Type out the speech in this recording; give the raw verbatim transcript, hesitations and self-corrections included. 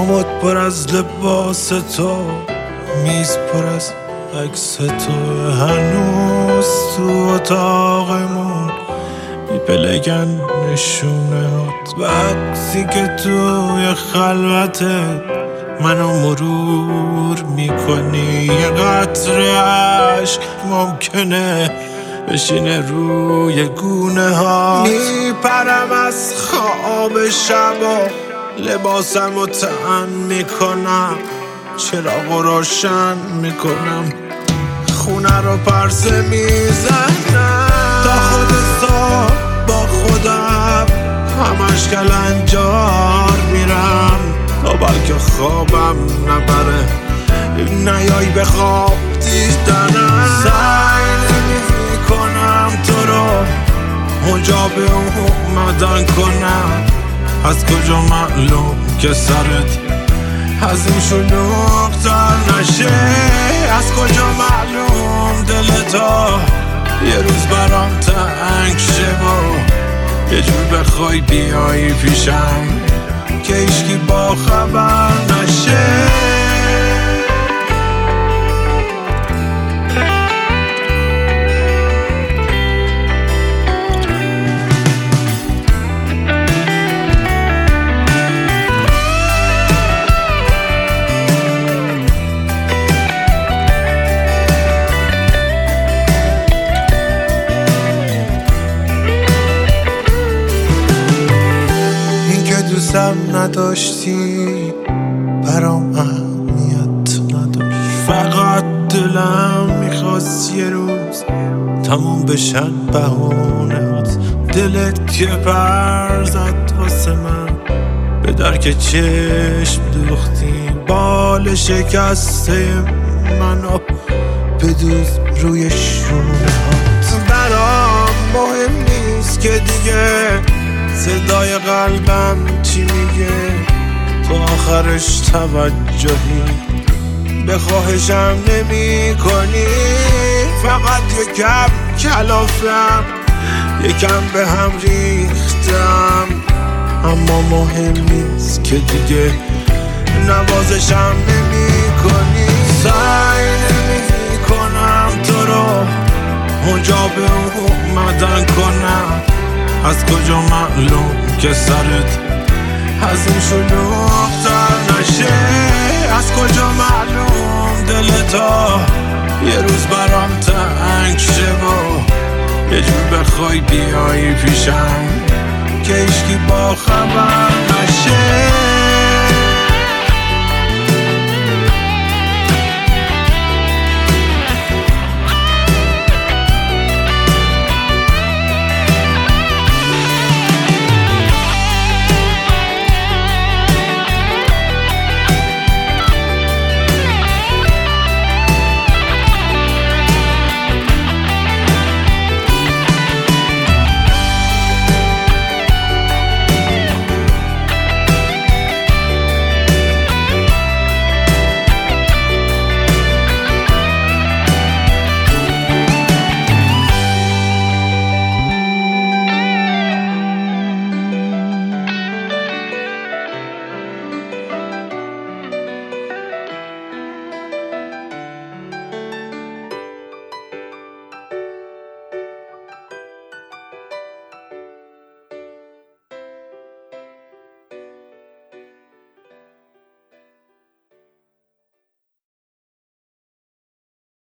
کاموت پر از لباس تو، میز پر از عکس تو، هنوز تو اتاقمون میپلگن نشونه هات. وقتی که توی خلوته منو مرور میکنی، یه قطره عشق ممکنه بشینه روی گونه ها. میپرم از خواب شبا، لباسم رو تن میکنم، چراغ رو روشن میکنم، خونه رو پرسه میزنم، تا خود صبح با خودم همش کلنجار میرم، تا بلکه خوابم نبره نیای به خواب دیدنم. سعی نمیکنم تو رو مجاب اومدن کنم، از کجا معلوم که سرت از این شلوغ تر نشه، از کجا معلوم دلتا یه روز برام تنگ شه و یه جور بخوای بیایی پیشم که هیچکی با خبر نشه. دوستم نداشتی برام اهمیت نداشت، فقط دلم میخواست یه روز تموم بشن بهونهات. دلت که پر زد واسه من به درک چشم دوختی، بال شکسته منو بدوز روی شونهات. برام مهم نیست که دیگه صدای قلبم چی میگه، تو آخرش توجهی به خواهشم نمی کنی، فقط یکم کلافم یکم به هم ریختم، اما مهم نیست که دیگه نوازشم نمی کنی. سعی نمی کنم تو رو مجاب اومدن کنم، از کجا معلوم که سرت از این شلوغ تر نشه، از کجا معلوم دلتا یه روز برام تنگ شه و یه جور بخوای بیایی پیشم که هیچکی با خبر نشه.